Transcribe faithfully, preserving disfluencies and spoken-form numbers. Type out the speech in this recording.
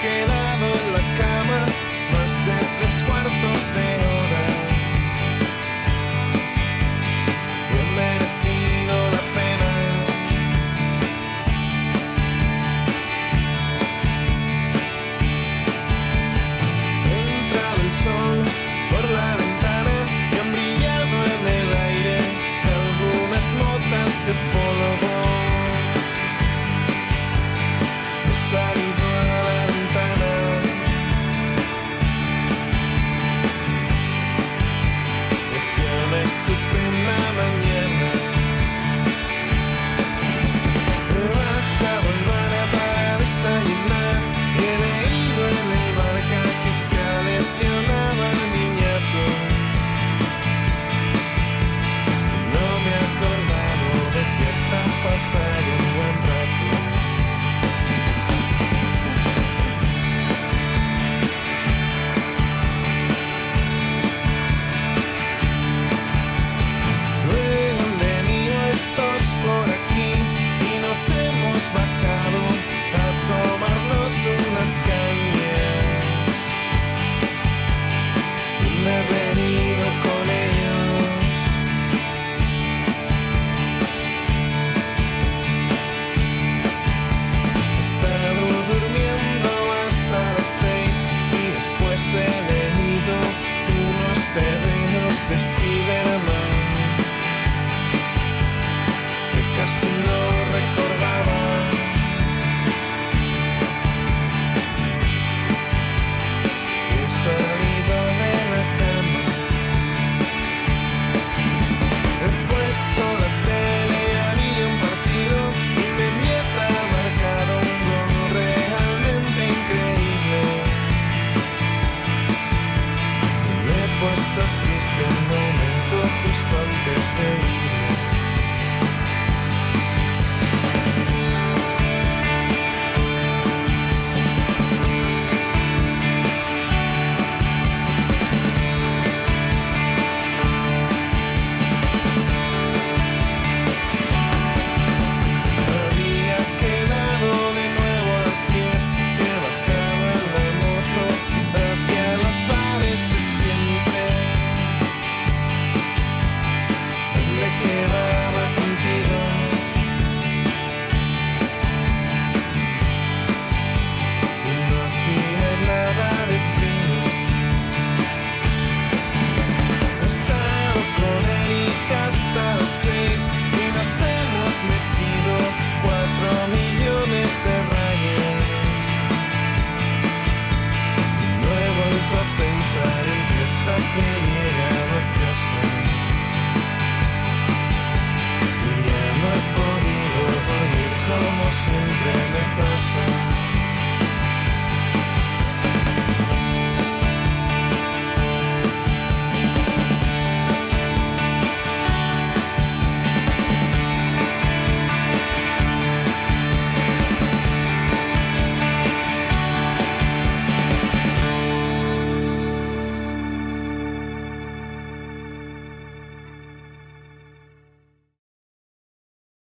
quedado en la cama más de tres cuartos de hora. Y he merecido la pena. Ha entrado el sol por la ventana y han brillado en el aire algunas motas de polvo. He salido a la ventana. Fue una estupenda mañana. He bajado al bar para desayunar y he leído en el Marca que se ha lesionado el niñato. No me he acordado de que está pasando un buen rato. Luego han venido estos por aquí y nos hemos bajado a tomarnos unas cañas. Y me he reído con ellos. He estado durmiendo hasta las seis y después he leído unos tebeos de Spiderman que casi no recordaba. He salido de la cama. He puesto la tele, había un partido y Mendieta ha marcado un gol realmente increíble. Me he puesto triste un momento justo antes de ir.